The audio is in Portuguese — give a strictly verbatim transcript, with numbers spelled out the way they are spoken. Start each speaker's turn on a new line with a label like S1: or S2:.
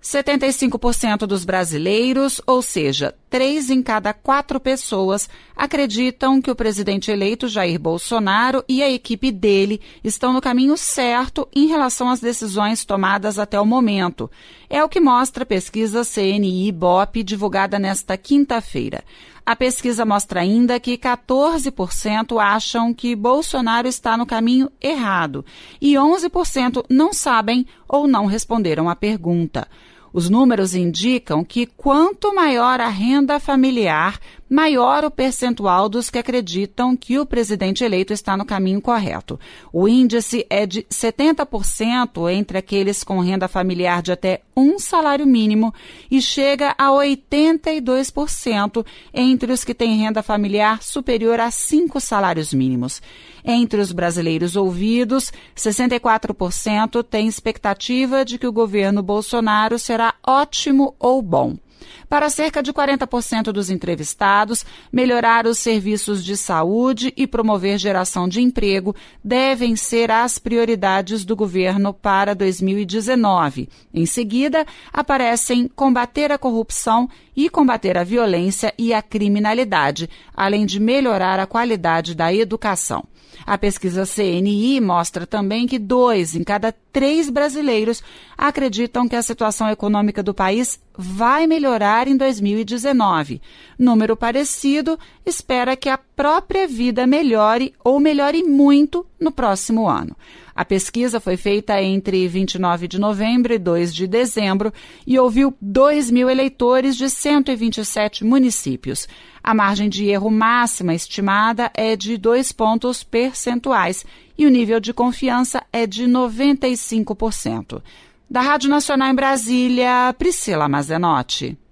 S1: setenta e cinco por cento dos brasileiros, ou seja, três em cada quatro pessoas, acreditam que o presidente eleito Jair Bolsonaro e a equipe dele estão no caminho certo em relação às decisões tomadas até o momento. É o que mostra a pesquisa C N I-Ibope divulgada nesta quinta-feira. A pesquisa mostra ainda que quatorze por cento acham que Bolsonaro está no caminho errado e onze por cento não sabem ou não responderam à pergunta. Os números indicam que quanto maior a renda familiar, maior o percentual dos que acreditam que o presidente eleito está no caminho correto. O índice é de setenta por cento entre aqueles com renda familiar de até um salário mínimo e chega a oitenta e dois por cento entre os que têm renda familiar superior a cinco salários mínimos. Entre os brasileiros ouvidos, sessenta e quatro por cento têm expectativa de que o governo Bolsonaro será ótimo ou bom. Para cerca de quarenta por cento dos entrevistados, melhorar os serviços de saúde e promover geração de emprego devem ser as prioridades do governo para dois mil e dezenove. Em seguida, aparecem combater a corrupção e combater a violência e a criminalidade, além de melhorar a qualidade da educação. A pesquisa C N I mostra também que dois em cada três brasileiros acreditam que a situação econômica do país vai melhorar em dois mil e dezenove. Número parecido espera que a própria vida melhore ou melhore muito no próximo ano. A pesquisa foi feita entre vinte e nove de novembro e dois de dezembro e ouviu dois mil eleitores de cento e vinte e sete municípios. A margem de erro máxima estimada é de dois pontos percentuais e o nível de confiança é de noventa e cinco por cento. Da Rádio Nacional em Brasília, Priscila Mazenotti.